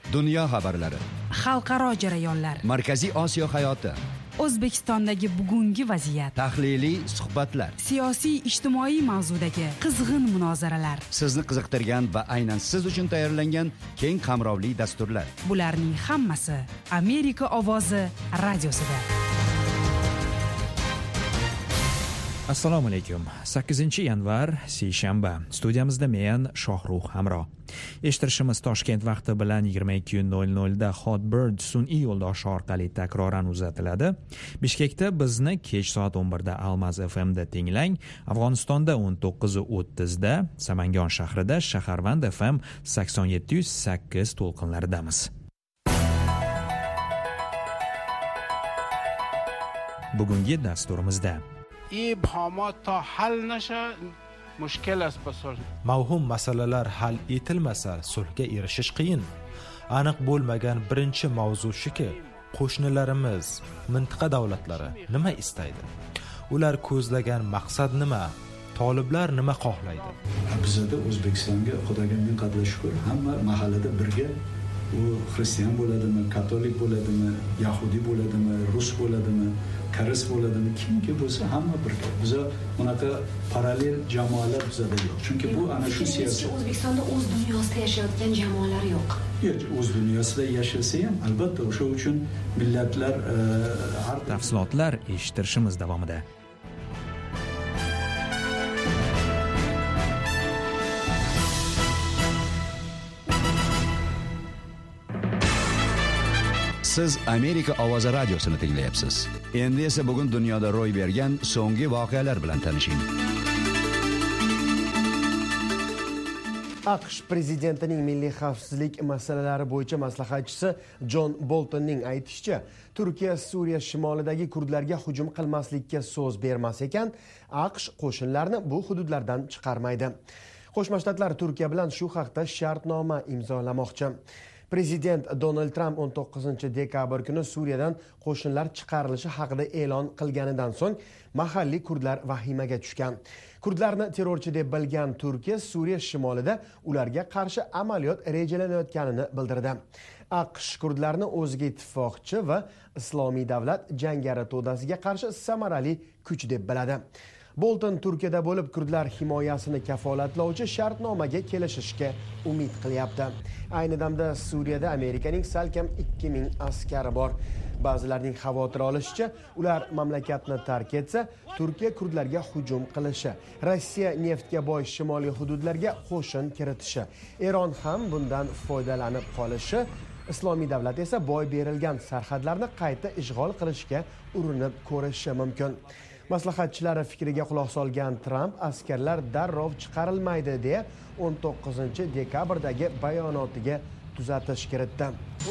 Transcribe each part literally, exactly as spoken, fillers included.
Dunyo xabarlari, xalqaro jarayonlar, Markaziy Osiyo hayoti, O'zbekistondagi bugungi vaziyat, tahliliy suhbatlar, siyosiy ijtimoiy mavzudagi qizg'in munozaralar, sizni qiziqtirgan va aynan siz uchun tayyorlangan keng qamrovli dasturlar. Bularning hammasi Amerika ovozi radiosida. Assalomu alaykum. sakkizinchi yanvar seshanba. Studiyamizda men Shohruh Hamro. Eshittirishimiz Toshkent vaqti bilan yigirma ikki nol nol da Hotbird sun'iy yo'ldoshi orqali takroran uzatiladi. Bishkekda bizni kech soat o'n birda Almaz F M da tinglang. Afg'onistonda o'n to'qqiz o'ttiz da, Samangon shahrida Shaharvand F M sakson yetti sakkiz to'lqinlaridamiz. Bugungi dasturimizda ibhomot ta hal nasha mushkil است با صلح. Mavhum masalalar hal etilmasa sulhga erishish qiyin. Aniq bo'lmagan birinchi mavzu shuki, qo'shnilarimiz, mintaqa davlatlari nima istaydi? Ular ko'zlagan maqsad nima? Toliblar nima xohlaydi? Bizda O'zbekistonga Xudoga ming qadar shukr, hamma mahallada birga, u xristian bo'ladimi, katolik bo'ladimi, yahudi bo'ladimi, rus bo'ladimi, karis bo'ladimi, kimki bo'lsa hamma birga. Biza unaqa parallel jamoalar bizda yo'q. Chunki bu ana shu siyosat. O'zbekistonda o'z dunyosida yashayotgan jamoalar yo'q. Yo'q, o'z dunyosida yashasa ham albatta o'sha uchun millatlar har tafsilotlar eshittirishimiz davomida. Siz Amerika ovozi radiosini tinglayapsiz. Endi esa bugun dunyoda ro'y bergan so'nggi voqealar bilan tanishing. AQSh prezidentining milliy xavfsizlik masalalari bo'yicha maslahatchisi Jon Boltonning aytishicha, Turkiya Suriya shimolidagi kurdlarga hujum qilmaslikka so'z bermas ekan, AQSh qo'shinlarni bu hududlardan chiqarmaydi. Qo'shma Shtatlar Turkiya bilan shu haqda shartnoma imzolamoqchi. Prezident Donald Trump o'n to'qqizinchi dekabr kuni Suriyadan qo'shinlar chiqarilishi haqida e'lon qilganidan so'ng mahalliy kurdlar vahimaga tushgan. Kurdlarni terrorchi deb bilgan Turkiya Suriya shimolida ularga qarshi amaliyot rejalanayotganini bildirdi. AQSh kurdlarni o'ziga ittifoqchi va Islomiy davlat jangari to'dasiga qarshi samarali kuch deb biladi. Bolton Turkiyada bo'lib kurdlar himoyasini kafolatlovchi shartnomaga kelishishga umid qilyapti. Ayni damda Suriyada Amerikaning salkam ikki ming askari bor. Ba'zilarning xavotir olishicha, ular mamlakatni tark etsa, Turkiya kurdlarga hujum qilishi, Rossiya neftga boy shimoliy hududlarga qo'shin kiritishi, Eron ham bundan foydalanib qolishi, Islomiy davlat esa boy berilgan sarhadlarni qayta ishg'ol qilishga urinib ko'rishi mumkin. Maslahatchilari fikriga quloq solgan Trump askarlar darrov chiqarilmaydi deya o'n to'qqizinchi dekabrdagi bayonotiga tuzatish kiritdi.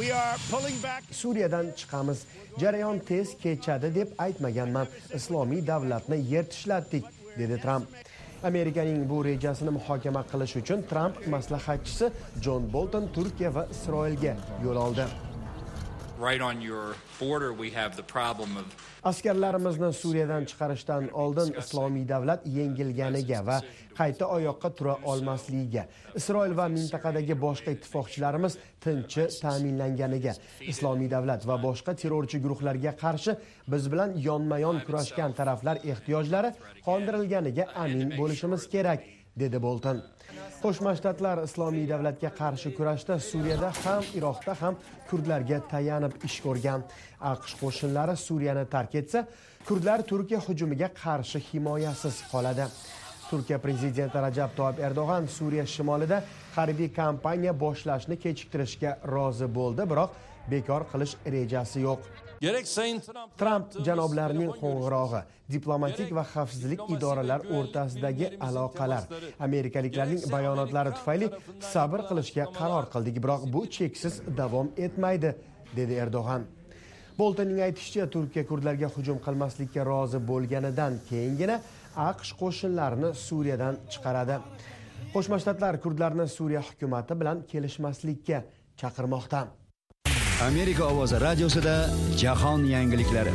Suriyadan chiqamiz, jarayon tez kechadi deb aytmaganman. Islomiy davlatni yer tishlatdik, dedi Trump. Amerikaning bu rejasini muhokama qilish uchun Trump maslahatchisi Jon Bolton Turkiya va Isroilga yo'l oldi. Right on your border we have the problem of Askarlarimizni Suriyadan chiqarishdan oldin Islomiy davlat yengilganiga va qayta oyoqqa tura olmasligiga, Isroil va mintaqadagi boshqa ittifoqchilarimiz tinchi ta'minlanganiga, Islomiy davlat va boshqa terrorchi guruhlarga qarshi biz bilan yonma-yon kurashgan taraflar ehtiyojlari qondirilganiga amin bo'lishimiz kerak, dedi Bolton. Qo'shma Shtatlar Islomiy davlatga qarshi kurashda Suriyada ham Iroqda ham kurdlarga tayanib ish ko'rgan. AQSh qo'shinlari Suriyani tark etsa, kurdlar Turkiya hujumiga qarshi himoyasiz qoladi. Turkiya prezidenti Rajab Toyyib Erdo'g'an Suriya shimolida harbiy kampaniya boshlashni kechiktirishga rozi bo'ldi, biroq bekor qilish rejasi yo'q. Trump janoblarining qo'ng'irog'i, diplomatik va xavfsizlik idoralar o'rtasidagi aloqalar, amerikaliklarning bayonotlari tufayli sabr qilishga qaror qildik, biroq bu cheksiz davom etmaydi, dedi Erdo'g'an. Boltonning aytishicha, Turkiya kurdlarga hujum qilmaslikka rozi bo'lganidan keyingina AQSh qo'shinlarini Suriyadan chiqaradi. Qo'shma Shtatlar kurdlarni Suriya hukumati bilan kelishmaslikka chaqirmoqda. Amerika ovozi radiosida jahon yangiliklari.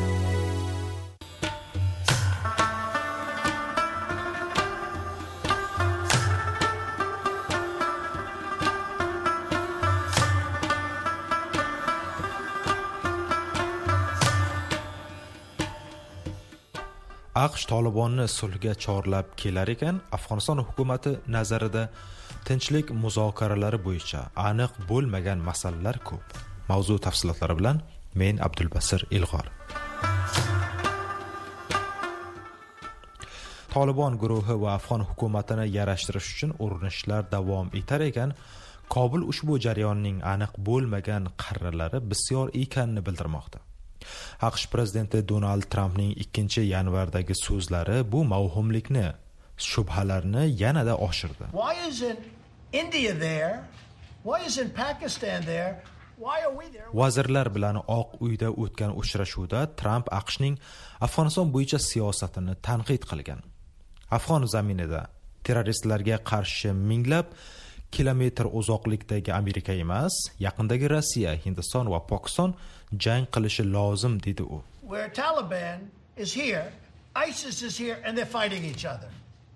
aqsh Tolibonni sulhga chorlab kelar ekan, Afg'oniston hukumati nazarida tinchlik muzokaralari bo'yicha aniq bo'lmagan masalalar ko'p. Mavzu tafsilotlari bilan men Abdulbasir Ilg'or. Tolibon guruhi va afg'on hukumatini yarashtirish uchun urinishlar davom etar ekan, Kobul ushbu jarayonning aniq bo'lmagan qarorlari bisyor ekanini bildirmoqda. aqsh prezidenti Donald Trampning ikkinchi yanvardagi so'zlari bu mavhumlikni, shubhalarni yanada oshirdi. Why isn't India there? Why isn't Pakistan there? Why are we there? Vazirlar bilan Oq uyda o'tgan uchrashuvda Trump aqshning Afg'oniston bo'yicha siyosatini tanqid qilgan. Afg'on zaminida terroristlarga qarshi minglab kilometr uzoqlikdagi Amerika emas, yaqindagi Rossiya, Hindiston va Pokiston jang qilishi lozim dedi u. Where Taliban is here, ISIS is here and they're fighting each other.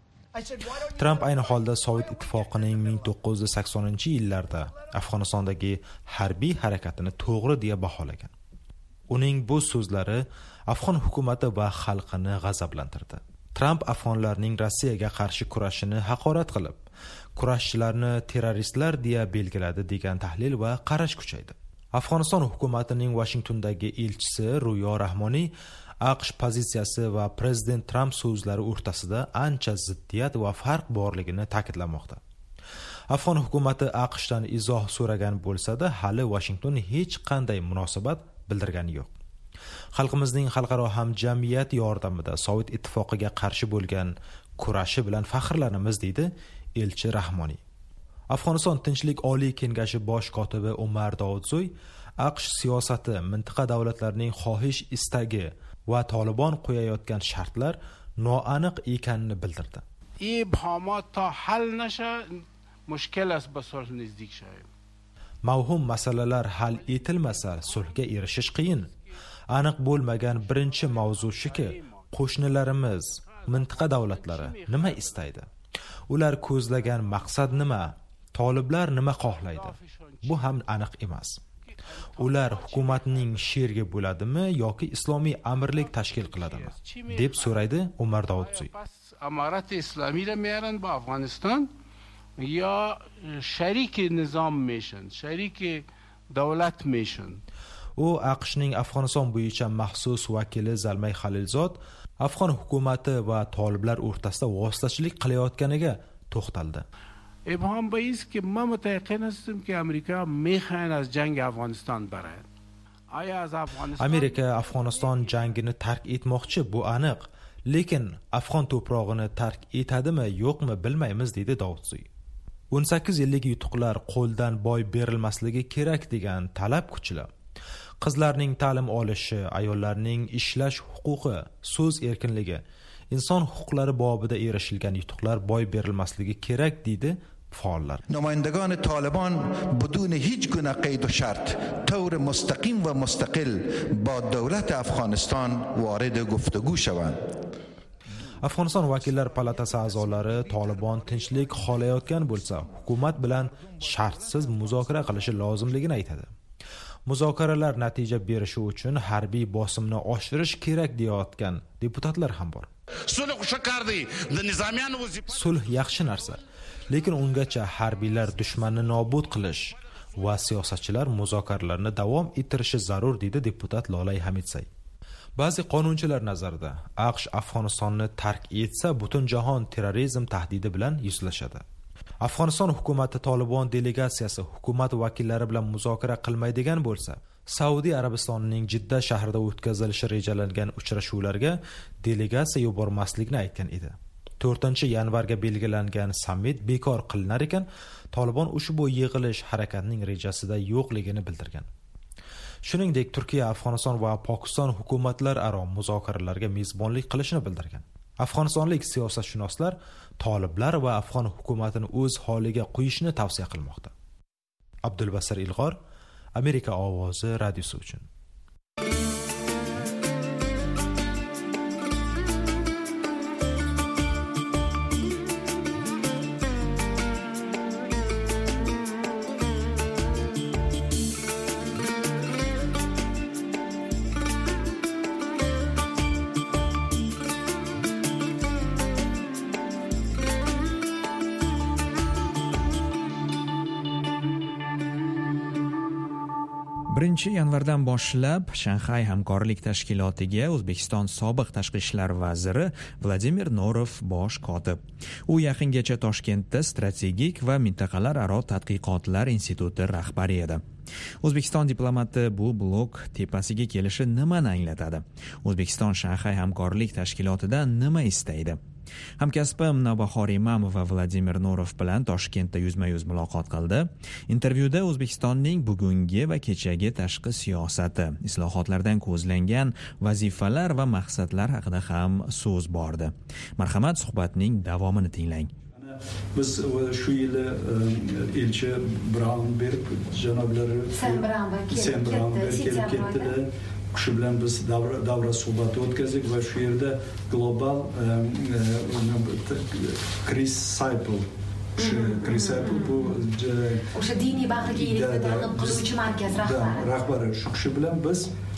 Trump ayni holda Sovet ittifoqining ming to'qqiz yuz saksoninchi yillarda Afg'onistondagi harbiy harakatini to'g'ri deya baholagan. Uning bu so'zlari afg'on hukumati va xalqini g'azablantirdi. Trump afg'onlarning Rossiyaga qarshi kurashini haqorat qilib, kurashchilarni terroristlar deya belgiladi degan tahlil va qarash kuchaydi. Afg'oniston hukumatining Washingtondagi elchisi Ruyo Rahmoniy aqsh pozitsiyasi va prezident Trump so'zlari o'rtasida ancha ziddiyat va farq borligini ta'kidlamoqda. Afg'on hukumati aqshdan izoh so'ragan bo'lsa-da, hali Washington hech qanday munosabat bildirgani yo'q. Xalqimizning xalqaro hamjamiyat yordamida Sovet ittifoqiga qarshi bo'lgan kurashi bilan faxrlanamiz deydi elchi Rahmoniy. Afg'oniston Tinchlik Oliy Kengashi bosh kotibi Umar Davudzo'y aqsh siyosati, mintaqa davlatlarining xohish istagi va Tolibon qo'yayotgan shartlar noaniq ekanini bildirdi. ibhomat ta hal nasha mushkil است به صلح نزدیک شویم. Mavhum masalalar hal etilmasa sulhga erishish qiyin. Aniq bo'lmagan birinchi mavzu shuki, qo'shnilarimiz, mintaqa davlatlari nima istaydi? Ular ko'zlagan maqsad nima? Toliblar nima xohlaydi? Bu ham aniq emas. Ular hukumatning sherigi bo'ladimi yoki islomiy amirlik tashkil qiladimi? deb so'raydi Umar Davudzo'y. Amorat islomiy ra miyaran ba Afg'oniston yo sharik nizom mishin, sharik davlat mishin. U aqshning Afg'oniston bo'yicha maxsus vakili Zalmay Xalilzod afg'on hukumati va toliblar o'rtasida vositachilik qilayotganiga to'xtaldi. ابهام به است که ما متأکد هستیم که امریکا میخواهند از جنگ افغانستان برند. آیا از افغانستان Amerika Afg'oniston jangini tark etmoqchi, bu aniq. Lekin afg'on to'prog'ini tark etadimi, yo'qmi bilmaymiz deydi Davudzo'y. o'n sakkiz yillik yutuqlar qo'ldan boy berilmasligi kerak degan talab kuchli. Qizlarning ta'lim olishi, ayollarning ishlash huquqi, so'z erkinligi, inson huquqlari bobida erishilgan yutuqlar boy berilmasligi kerak deydi faollar. نمایندگان طالبان بدون هیچ گونه قید و شرط طور مستقیم و مستقل با دولت افغانستان وارد گفتگو شوند. Afg'oniston vakillar palatasi a'zolari Tolibon tinchlik xohlayotgan bo'lsa, hukumat bilan shartsiz muzokara qilishi lozimligini aytadi. Muzokaralar natija berishi uchun harbiy bosimni oshirish kerak deyotgan deputatlar ham bor. Sulh yaxshi narsa, lekin ungacha harbiylar dushmanni nobud qilish va siyosatchilar muzokaralarni davom ettirishi zarur deydi deputat Lolay Hamidsay. Ba'zi qonunchilar nazarida aqsh Afg'onistonni tark etsa butun jahon terrorizm tahdidi bilan yuzlashadi. Afg'oniston hukumati Tolibon delegatsiyasi hukumat vakillari bilan muzokara qilmaydigan bo'lsa, Saudiya Arabistonining Jidda shahrida o'tkazilishi rejalangan uchrashuvlarga delegatsiya yubormaslikni aytgan edi. to'rtinchi yanvarga belgilangan sammit bekor qilinar ekan, Tolibon ushbu yig'ilish harakatning rejasida yo'qligini bildirgan. Shuningdek, Turkiya, Afg'oniston va Pokiston hukumatlararo muzokaralarga mezbonlik qilishini bildirgan. Afg'onistonlik siyosatshunoslar toliblar va afg'on hukumatini o'z holiga qo'yishni tavsiya qilmoqda. Abdulbasir Ilg'or, Amerika ovozi radiosi uchun. birinchi yanvardan boshlab Shanxay hamkorlik tashkilotiga O'zbekiston sobiq tashqi ishlar vaziri Vladimir Norov bosh kotib. U yaqingacha Toshkentda strategik va mintaqalararo tadqiqotlar instituti rahbari edi. O'zbekiston diplomati bu blok tepasiga kelishi nimani anglatadi? O'zbekiston Shanxay hamkorlik tashkilotidan nima istaydi? Hamkasbim Navbahor Imamov va Vladimir Norov bilan Toshkentda yuzma-yuz muloqot qildi. Intervyuda O'zbekistonning bugungi va kechagi tashqi siyosati, islohotlardan ko'zlangan vazifalar va maqsadlar haqida ham so'z bordi. Marhamat, suhbatning davomini tinglang. Biz shu yili elchi Braunberg janoblari Sen Braunberg kelib ketdilar. Shu bilan biz davra davra suhbati o'tkazdik va shu yerda global Chris Cyple Chris Cyple bu o'sha diniy bag'rikenglikni targ'ib qiluvchi markaz rahbari rahbari shu kishi bilan biz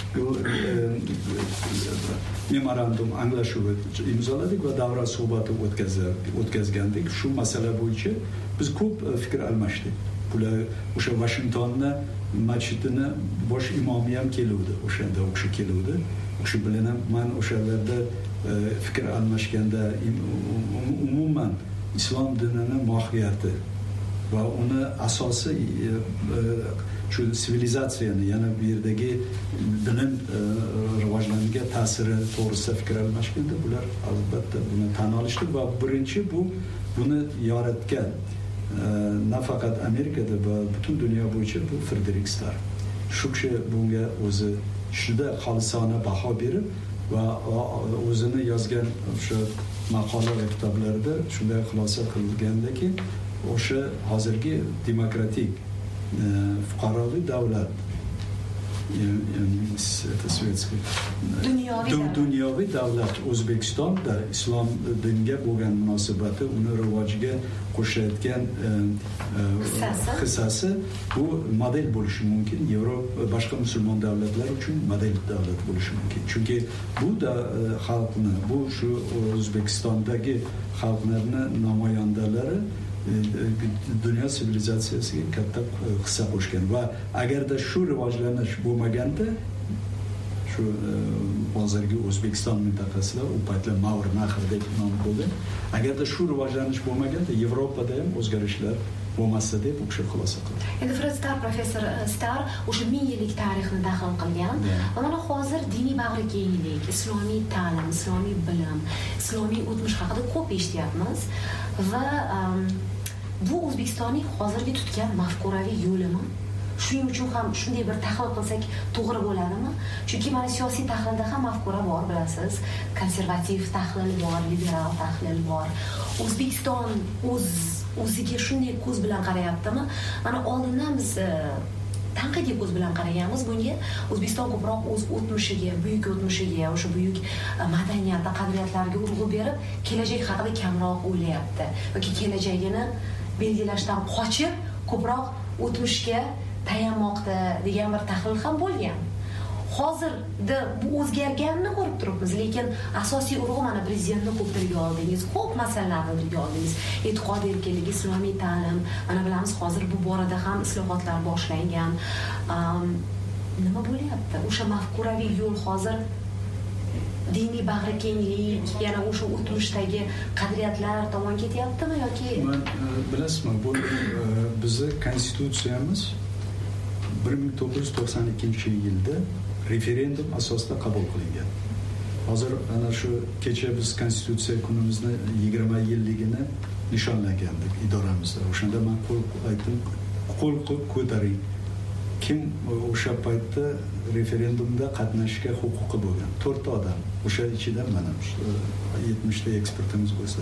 memorandum anglashuv imzoladik va davra suhbati o'tkazgandik. Shu masala bo'yicha biz ko'p fikr almashdik. Bular o'sha Washingtonni masjidini bosh imomi ham keluvdi, o'shanda o'sha keluvdi. O'sha bilan ham men o'shalarda fikr almashganda umuman islom dinining mohiyati va uni asosi shu sivilizatsiyani, yana bu yerdagi bilim rivojlanishiga ta'siri to'g'risida fikr almashganda bular albatta buni tan olishdi va birinchi bu buni yaratgan nafaqat Amerikada va butun dunyo bo'yicha bu Frederick Starr. Shu kishi bunga o'zi juda xolisona baho berib va o'zini yozgan o'sha maqola va kitoblarida shunday xulosa qilgandaki, o'sha hozirgi demokratik fuqaroviy davlat dunyoviy davlat O'zbekistonda islom diniga bo'lgan munosabati, uni rivojiga qo'shayotgan hissasi bu model bo'lishi mumkin. Yevropa boshqa musulmon davlatlar uchun model davlat bo'lishi mumkin. Chunki bu da xalqni, bu shu O'zbekistondagi xalqlarning namoyandalari dunyo sivilizatsiyasiga katta hissa qo'shgan va agarda shu rivojlanish bo'lmaganda, shu hozirgi O'zbekiston mintaqasida u paytlar Mavr Nahr deb nom bo'lgan, agarda shu rivojlanish bo'lmaganda Yevropada ham o'zgarishlar bo'lmasa deb o'sha xulosa qildi. Endi Fred Starr, professor Starr o'sha ming yillik tarixni daxl qilgan va mana hozir diniy bag'rikenglik, islomiy ta'lim, islomiy bilim, islomiy o'tmish haqida ko'p eshityapmiz va bu O'zbekistonning hozirgi tutgan mafkuraviy yo'limi? Shuning uchun ham shunday bir tahlil qilsak to'g'ri bo'ladimi? Chunki mana siyosiy tahlilda ham mafkura bor, bilasiz. Konservativ tahlil bor, liberal tahlil bor. O'zbekiston o'z o'ziga shunday ko'z bilan qarayaptimi? Mana oldindan biz tanqidiy ko'z bilan qaraganmiz bunga. O'zbekiston ko'proq o'z o'tmishiga, buyuk o'tmishiga, o'sha buyuk madaniyatga, qadriyatlarga urg'u berib, kelajak haqida kamroq o'ylayapti yoki kelajagini belgilashdan qochib, ko'proq o'tmishga tayanmoqda degan bir tahlil ham bo'lgan. Hozirda bu o'zgarganini ko'rib turibmiz, lekin asosiy urg'u mana prezidentni ko'p tilga oldingiz, ko'p masalalarni tilga oldingiz. E'tiqod erkinligi, islomiy ta'lim, mana bilamiz hozir bu borada ham islohotlar boshlangan. Nima bo'lyapti? O'sha mafkuraviy yo'l hozir diniy bag'rikenglik, yana o'sha o'tmishdagi qadriyatlar tomon ketyaptimi yoki bilasizmi, bu bizning konstitutsiyamiz bir ming to'qqiz yuz to'qson ikkinchi yilda referendum asosida qabul qilingan. Hozir ana shu kecha biz konstitutsiya kunimizni yigirma yilligini nishonlagandik idoramizda. O'shanda men qo'l aytdim, qo'l ko'taring. Kim o'sha paytda referendumda qatnashishga huquqi bo'lgan? to'rtta odam. O'sha ichida mana yetmishta ekspertimiz bo'lsa,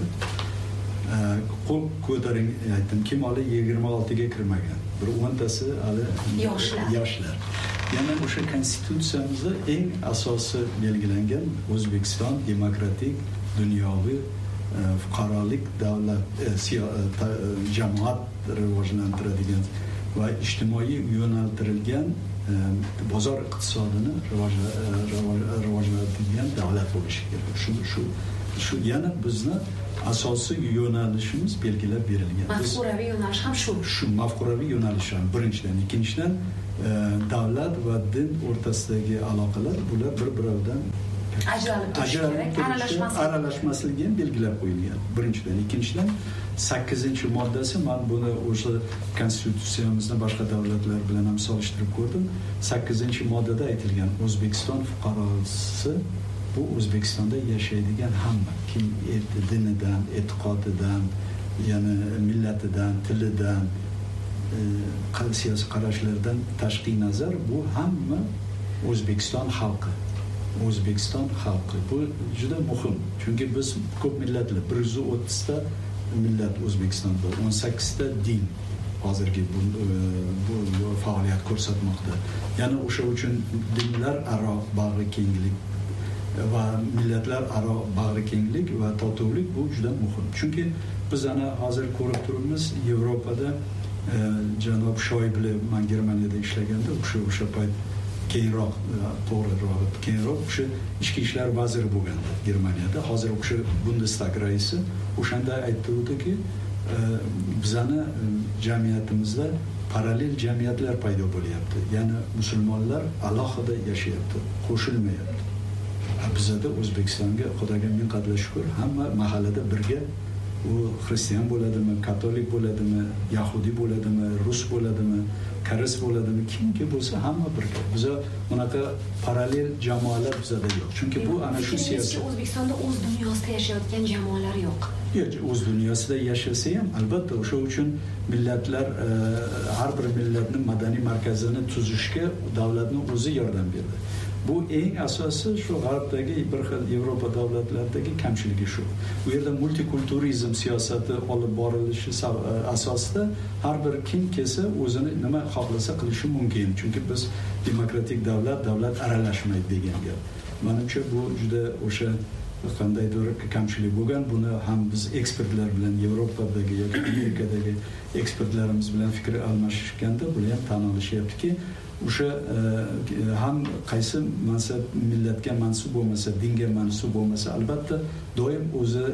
qo'l ko'taring aytdim. Kim hali yigirma oltiga kirmagan? Bir o'ntasi hali yoshlar. Yoshlar. Yana o'sha konstitutsiyamizda eng asosi belgilangan O'zbekiston demokratik, dunyoviy fuqarolik davlat jamoat rivojlantiradigan va ijtimoiy yo'naltirilgan bozor iqtisodini rivojlantiradigan davlat bo'lishi kerak. Shu shu shu yana bizni asosiy yo'nalishimiz belgilab berilgan. Mafkuraviy yo'nalish ham shu. Shu mafkuraviy yo'nalish ham birinchidan, ikkinchidan davlat va din o'rtasidagi aloqalar bular bir-biridan ajralib turishi kerak, aralashmasligi aralashmasligi ham belgilab qo'yilgan. Birinchidan, ikkinchidan sakkizinchi moddasi, men buni o'sha konstitutsiyamizda boshqa davlatlar bilan ham solishtirib ko'rdim. sakkizinchi moddada aytilgan O'zbekiston fuqarosi bu O'zbekistonda yashaydigan hamma, kim dinidan, e'tiqodidan, ya'ni millatidan, tilidan, siyosiy qarashlaridan tashqi nazar bu hamma O'zbekiston xalqi. O'zbekiston xalqi. Bu juda muhim. Chunki biz ko'p millatlar, bir yuz o'ttiz ta millat O'zbekistonda, o'n sakkiz ta din hozirgi bu, bu, bu faoliyat ko'rsatmoqda. Ya'ni o'sha uchun dinlar aro bag'ri kenglik va millatlar aro bag'ri kenglik va totuvlik bu juda muhim. Chunki biz ana hozir ko'rib turibmiz, Yevropada e, janob Shoyble, men Germaniyada ishlaganda o'sha o'sha payt keyinroq, to'g'riroq, keyinroq o'sha ichki ishlar vaziri bo'lgandi Germaniyada. Hozir o'sha Bundestag raisi o'shanda aytdiki, e, bizani jamiyatimizda parallel jamiyatlar paydo bo'lyapti. Ya'ni musulmonlar alohida yashayapti, qo'shilmayapti. Bizda O'zbekistonga Xudoga ming qadar shukr, hamma mahallada birga, u xristian bo'ladimi, katolik bo'ladimi, yahudi bo'ladimi, rus bo'ladimi, karis bo'ladimi, kimki bo'lsa hamma birga. Bizda bunaqa parallel jamoalar bizda yo'q. Chunki bu ana shu siyosat. O'zbekistonda o'z dunyosida yashayotgan jamoalar yo'q. Yo'q, o'z dunyosida yashasa ham albatta o'sha uchun millatlar har bir millatning madaniy markazini tuzishga davlatning o'zi yordam berdi. Bu eng asosiy shu g'arbdagi bir xil Yevropa davlatlaridagi kamchiligi shu. Bu yerda multikulturizm siyosati olib borilishi asosida har bir kim kelsa o'zini nima xohlasa qilishi mumkin. Chunki biz demokratik davlat, davlat aralashmaydi degan gap. Menimcha bu juda o'sha qandaydir kamchilik bo'lgan. Buni ham biz ekspertlar bilan Yevropadagi yoki Amerikadagi ekspertlarimiz bilan fikr almashishganda bu ham tan olishyaptiki, o'sha ham qaysi mansab millatga mansub bo'lmasa, dinga mansub bo'lmasa, albatta doim o'zi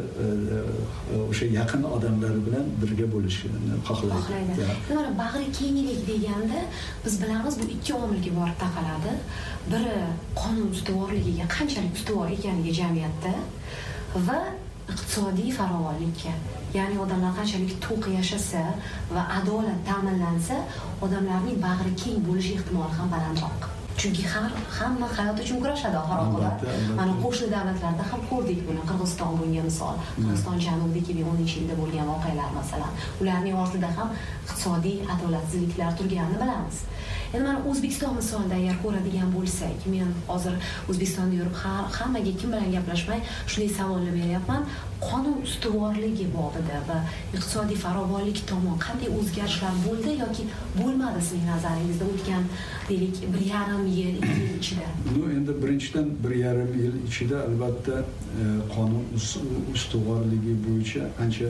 o'sha yaqin odamlari bilan birga bo'lishni xohlaydi. Mana bag'ri kenglik deganda biz bilamiz bu ikki omilga borib taqaladi. Biri qonun ustuvorligiga qanchalik ustuvor ekanligi jamiyatda va iqtisodiy farovonlikka. Ya'ni odamlar qanchalik to'q yashasa va adolat ta'minlansa, odamlarning bag'ri keng bo'lish ehtimoli ham balandroq. Chunki har hamma hayot uchun kurashadi oxir-oqibat. Mana qo'shni davlatlarda ham ko'rdik buni. Qirg'iziston bunga misol. Qirg'iziston janubida ikki ming o'ninchi yilda bo'lgan voqealar masalan. Ularning ortida ham iqtisodiy adolatsizliklar turganini bilamiz. Endi mana O'zbekiston misolida agar ko'radigan bo'lsak, men hozir O'zbekistonda yurib hammaga kim bilan gaplashmay shunday savollar beryapman. Qonun ustuvorligi bobida va iqtisodiy farovonlik tomon qanday o'zgarishlar bo'ldi yoki bo'lmadi sizning nazaringizda o'tgan deylik bir yarim yil, ikki yil ichida? Bu endi birinchidan bir yarim yil ichida albatta qonun ustuvorligi bo'yicha ancha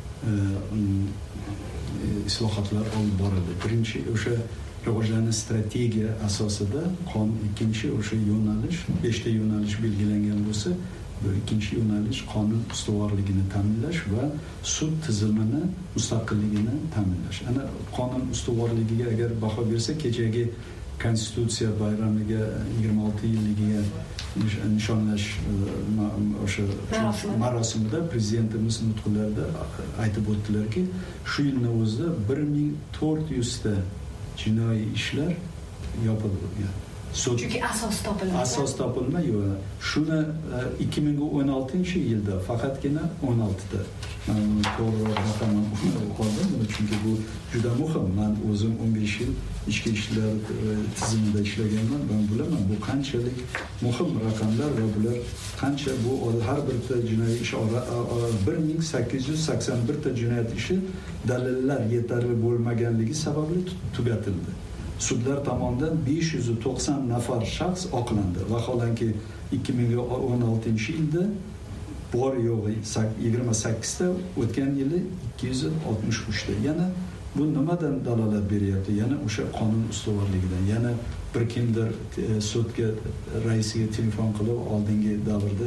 islohotlar olib borildi. Birinchi o'sha rivojlanish strategiya asosida qonun, ikkinchi o'sha yo'nalish, beshta yo'nalish belgilangan bo'lsa, bu ikkinchi yo'nalish qonun ustuvorligini ta'minlash va sud tizimini mustaqilligini ta'minlash. Ana qonun ustuvorligiga agar baho bersa, kechagi konstitutsiya bayramiga yigirma olti yilligiga nishonlash o'sha marosimida prezidentimiz nutqlarida aytib o'tdilarki, shu yilning o'zida bir ming to'rt yuz ta jinoiy ishlar yopilgan. Chunki asos topilmadi. Asos topilmay, yo'q. Shuni ikki ming o'n oltinchi yilda faqatgina o'n olti ta. Men to'g'ri raqamni qo'ydim, chunki bu juda muhim. Men o'zim o'n besh yil ichki ishlar tizimida ishlaganman. Men bilaman bu qanchalik muhim raqamlar va bular qancha bu har bir ta jinoiy ish bir ming sakkiz yuz sakson bir ta jinoyat ishi dalillar yetarli bo'lmaganligi sababli tugatildi. Sudlar tomonidan besh yuz to'qson nafar shaxs oqlandi. Vaholanki ikki ming o'n oltinchi yilda bor yo'g'i yigirma sakkiz ta, o'tgan yili ikki yuz oltmish uch ta. Yana bu nimadan dalolat beryapti? Yana o'sha qonun ustuvorligidan. Yana bir kimdir sudga raisiga telefon qilib, oldingi davrda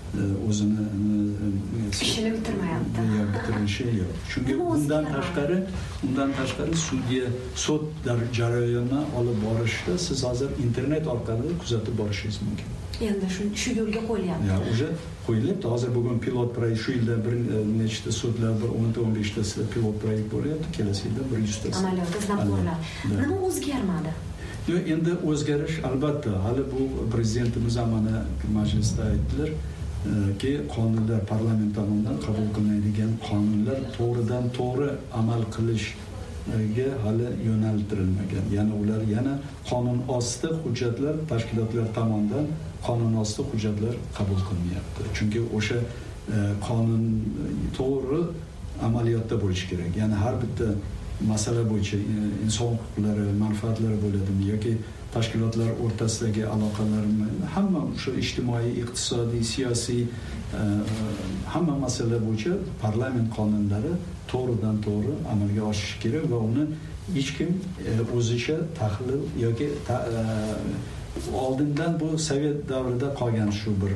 o'zini ishini bitirmayapti. Yo'q, bitirishi yo'q. Chunki undan tashqari, undan tashqari sudya sud jarayonini olib borishda siz hozir internet orqali kuzatib borishingiz mumkin. Endi shu shu yo'lga qo'yilyapti. Ya, o'sha qo'yilyapti. Hozir bugun pilot proyekt shu yilda bir nechta sudlar, bir o'n o'n besh ta pilot proyekt bo'lyapti, kelasi yilda bir yuz ta. Amaliyotda sinab ko'riladi. Nima o'zgarmadi? Yo'q, endi o'zgarish albatta. Hali bu prezidentimiz ham mana majlisda aytdilar ki qonunlar parlament tomonidan qabul qilinadigan qonunlar to'g'ridan to'g'ri amal qilishga hali yo'naltirilmagan. Ya'ni ular yana qonun osti hujjatlar tashkilotlar tomonidan qonun osti hujjatlar qabul qilinmayapti. Chunki o'sha qonun to'g'ri amaliyotda bo'lishi kerak. Ya'ni har bitta masala bo'yicha inson huquqlari, manfaatlari bo'ladimi yoki tashkilotlar o'rtasidagi aloqalarni hamma o'sha ijtimoiy, iqtisodiy, siyosiy hamma masala bo'yicha parlament qonunlari to'g'ridan to'g'ri amalga oshishi kerak va uni hech kim o'zicha tahlil yoki oldindan bu sovet davrida qolgan shu bir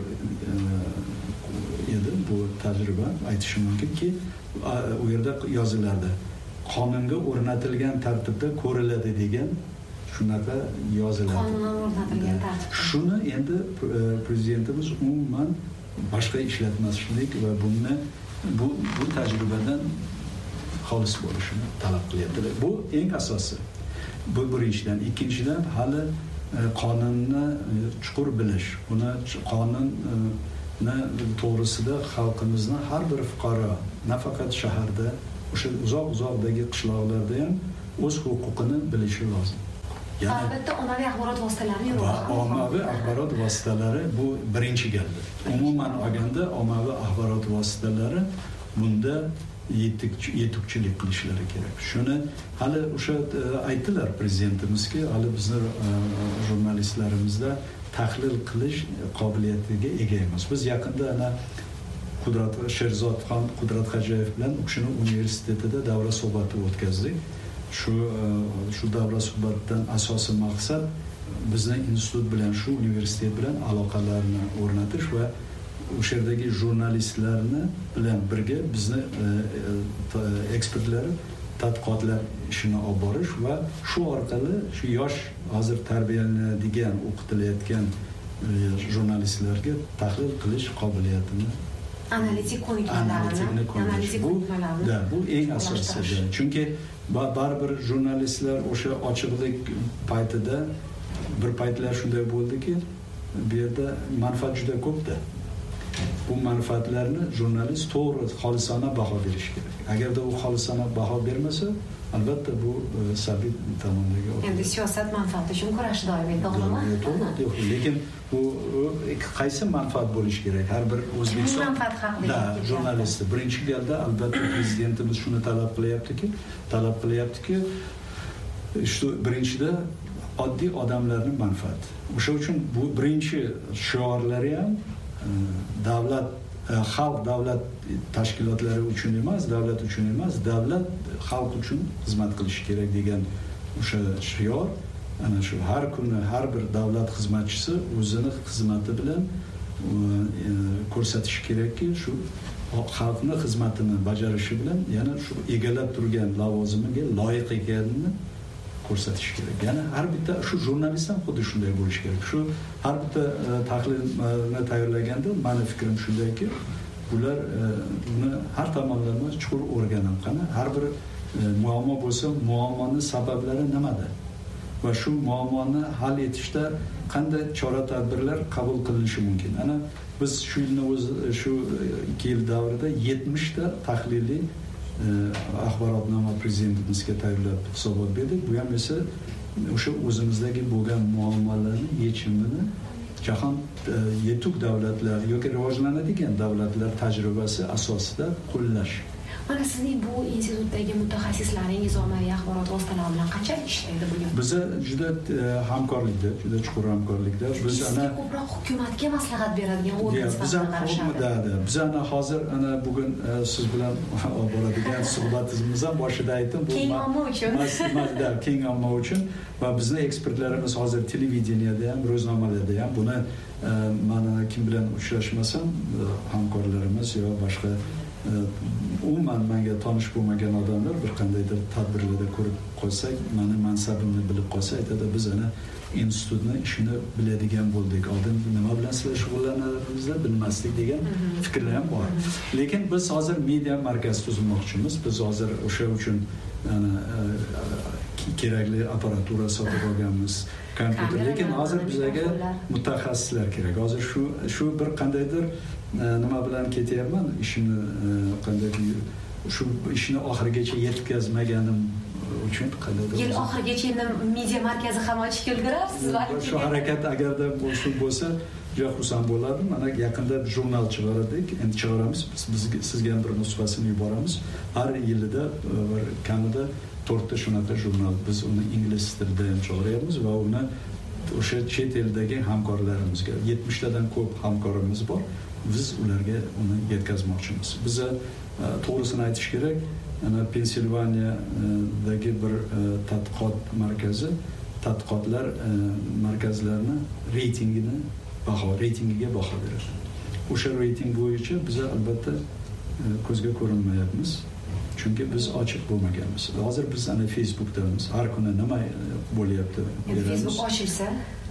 edi bu tajriba aytishim mumkinki u yerda yozilardi qonunga o'rnatilgan tartibda ko'riladi degan shunaqa yoziladi. Qonunga o'rnatilgan tartibda. Shuni endi prezidentimiz umuman boshqa ishlatmaslik va buni bu bu tajribadan xolis bo'lishini talab qilyaptilar. Bu eng asosi. Bu birinchidan, ikkinchidan hali qonunni chuqur bilish, uni qonunni to'g'risida xalqimizni har bir fuqaro, nafaqat shaharda, o'sha uzoq-uzoqdagi qishloqlarda ham o'z huquqini bilishi lozim. Albatta ommaviy axborot vositalarini yo'q. Ommaviy axborot vositalari bu birinchi galda. Umuman olganda ommaviy axborot vositalari bunda yetukchilik qilishlari kerak. Shuni hali o'sha aytdilar prezidentimizga, hali bizning jurnalistlarimizda tahlil qilish qobiliyatiga ega emas. Biz yaqinda ana Qudrat Sherzodxon Qudratxo'jayev bilan Ukshino universitetida davra suhbati o'tkazdik. Shu shu davra suhbatdan asosiy maqsad bizning institut bilan shu universitet bilan aloqalarni o'rnatish va o'sha yerdagi jurnalistlarni bilan birga bizni ekspertlar tadqiqotlar ishini olib borish va shu orqali shu yosh hozir tarbiyalanadigan, o'qitilayotgan jurnalistlarga tahlil qilish qobiliyatini analitik ko'nikmalarini analitik ko'nikmalarini da bu eng asosiysi. Chunki baribir jurnalistlar o'sha ochiqlik paytida bir paytlar shunday bo'ldiki, bu yerda manfaat juda ko'pda. Bu manfaatlarni jurnalist to'g'ri xolisona baho berish kerak. Agarda u xolisona baho bermasa, albatta bu salbiy tomonlarga olib. Endi siyosat manfaati uchun kurash doimiy to'g'rimi? To'g'ri, lekin bu qaysi manfaat bo'lishi kerak? Har bir O'zbekiston manfaat haqida jurnalisti birinchi galda albatta prezidentimiz shuni talab qilyaptiki, talab qilyaptiki, shu birinchida oddiy odamlarning manfaati. O'sha uchun bu birinchi shiorlari ham davlat xalq davlat tashkilotlari uchun emas, davlat uchun emas, davlat xalq uchun xizmat qilishi kerak degan o'sha shior ana shu har kuni har bir davlat xizmatchisi o'zini xizmati bilan ko'rsatishi kerakki, shu xalqning xizmatini bajarishi bilan yana shu egallab turgan lavozimiga loyiq ekanini ko'rsatish kerak. Ya'ni har bitta shu jurnalist ham xuddi shunday bo'lishi kerak. Shu har bitta tahlilni tayyorlaganda meni fikrim shundayki, ular buni har tomonlama chuqur o'rganib, qani har bir muammo bo'lsa, muammoning sabablari nimada? Va shu muammoni hal etishda qanday chora-tadbirlar qabul qilinishi mumkin? Ana biz shu yilning o'zi shu ikki yil davrida yetmish ta tahliliy axborotnoma prezidentimizga tayyorlab hisobot berdik. Bu ham esa o'sha o'zimizdagi bo'lgan muammolarning yechimini jahon yetuk davlatlar yoki rivojlanadigan davlatlar tajribasi asosida qo'llash. Mana sizning bu institutdagi mutaxassislaringiz ommaviy axborot vositalari bilan qanchalik ishlaydi bugun? Biz juda hamkorlikda, juda chuqur hamkorlikda. Biz ana ko'proq hukumatga maslahat beradigan organ sifatida qarashadi. Biz ana hozir ana bugun siz bilan olib boradigan suhbatimiz ham boshida aytdim, bu keng omma uchun. Mas'ala keng omma uchun va bizning ekspertlarimiz hozir televideniyada ham, ro'znomalarda ham buni mana kim bilan uchrashmasam hamkorlarimiz yo boshqa umuman menga tanish bo'lmagan odamlar bir qandaydir tadbirlarda ko'rib qolsak, meni mansabimni bilib qolsa, aytadi biz ana institutni ishini biladigan bo'ldik. Oldin nima bilan sizlar shug'ullanardingizlar bilmasdik degan fikrlar ham bor. Lekin biz hozir media markaz tuzmoqchimiz. Biz hozir o'sha uchun ana kerakli apparatura sotib olganmiz. Kompyuter, lekin hozir bizga mutaxassislar kerak. Hozir shu shu bir qandaydir nima bilan ketyapman, ishimni qandaydir shu ishni oxirigacha yetkazmaganim uchun qandaydir yil oxirigacha endi media markazi ham ochishga ulgurarsiz balki. Shu harakat agarda bo'lsa bo'lsa juda xursand bo'lardim. Mana yaqinda jurnal chiqardik, endi chiqaramiz. Biz sizga ham bir nusxasini yuboramiz. Har yilida bir kamida to'rtta shunaqa jurnal biz uni ingliz tilida ham chiqaryapmiz va uni o'sha chet eldagi hamkorlarimizga yetmishtadan ko'p hamkorimiz bor. Biz ularga uni yetkazmoqchimiz. Biza to'g'risini aytish kerak, ana Pensilvaniyadagi bir tadqiqot markazi tadqiqotlar markazlarini reytingini baho reytingiga baho beradi. O'sha reyting bo'yicha biz albatta ko'zga ko'rinmayapmiz. Chunki biz ochiq bo'lmaganmiz. Hozir biz ana Facebookdamiz. Har kuni nima bo'lyapti beramiz. Facebook ochilsa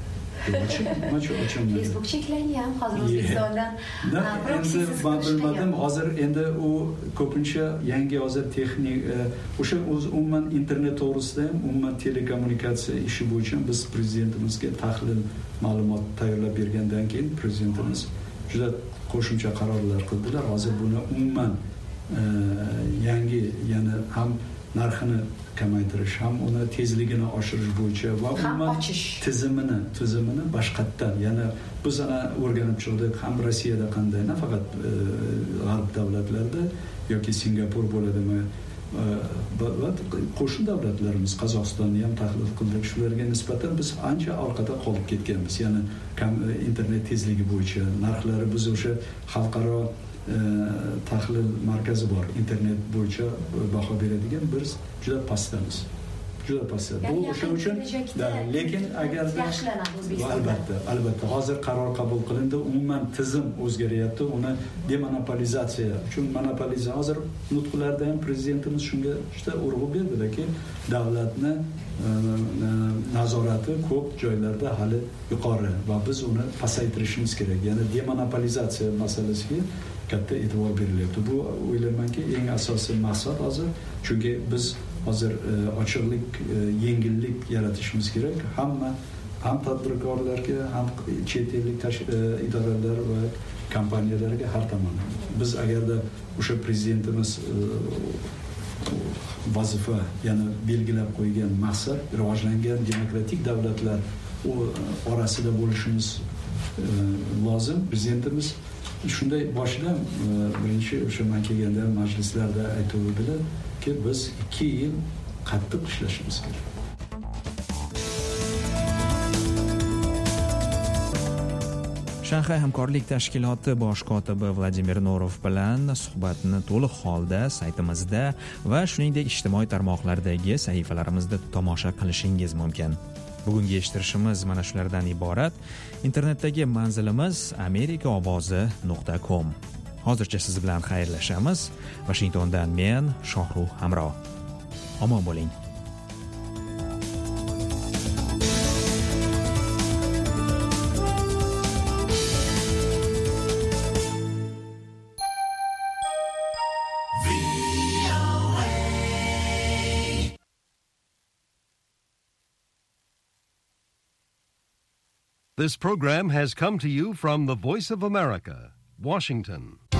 Facebook cheklangan hozir O'zbekistondan. Endi men bilmadim, hozir endi u ko'pincha yangi hozir texnik o'sha umuman internet to'g'risida ham, umuman telekommunikatsiya ishi bo'yicha biz prezidentimizga tahlil ma'lumot tayyorlab bergandan keyin prezidentimiz juda qo'shimcha qarorlar qildilar. Hozir buni umuman yangi, ya'ni ham narxini kamaytirish, ham uni tezligini oshirish bo'yicha va umuman tizimini, tizimini boshqatdan, ya'ni biz ana o'rganib chiqdik, ham Rossiyada qanday, nafaqat g'arb davlatlarida yoki Singapur bo'ladimi, va qo'shni davlatlarimiz Qozog'istonni ham tahlil qildik. Shularga nisbatan biz ancha orqada qolib ketganmiz. Ya'ni internet tezligi bo'yicha narxlari biz o'sha xalqaro tahlil markazi bor, internet bo'yicha baho beradigan, biz juda pastdamiz. Juda pastda. Bu o'sha uchun, lekin agarda albatta, albatta hozir qaror qabul qilindi, umuman tizim o'zgaryapti, uni demonopolizatsiya uchun monopolizatsiya hozir nutqlarda ham prezidentimiz shunga juda urg'u berdilarki, davlatni nazorati ko'p joylarda hali yuqori va biz uni pasaytirishimiz kerak. Ya'ni demonopolizatsiya masalasiga katta e'tibor berilyapti. Bu o'ylaymanki eng asosiy maqsad hozir, chunki biz hozir ochiqlik, yengillik yaratishimiz kerak. Hamma ham tadbirkorlarga, ham chet ellik idoralar va kompaniyalarga har tomonlama. Biz agarda o'sha prezidentimiz vazifa, ya'ni belgilab qo'ygan maqsad rivojlangan demokratik davlatlar orasida bo'lishimiz lozim. Prezidentimiz shunday boshida birinchi o'sha men kelganda majlislarda aytuvdilarki, biz ikki yil qattiq ishlashimiz kerak. Shanxay hamkorlik tashkiloti bosh kotibi Vladimir Norov bilan suhbatni to'liq holda saytimizda va shuningdek ijtimoiy tarmoqlardagi sahifalarimizda tomosha qilishingiz mumkin. Bugungi eshittirishimiz mana shulardan iborat. Internetdagi manzilimiz amerika ovozi nuqta com. Hozircha siz bilan xayrlashamiz. Washingtondan men Shohruh Hamro. Omon bo'ling. This program has come to you from the Voice of America, Washington.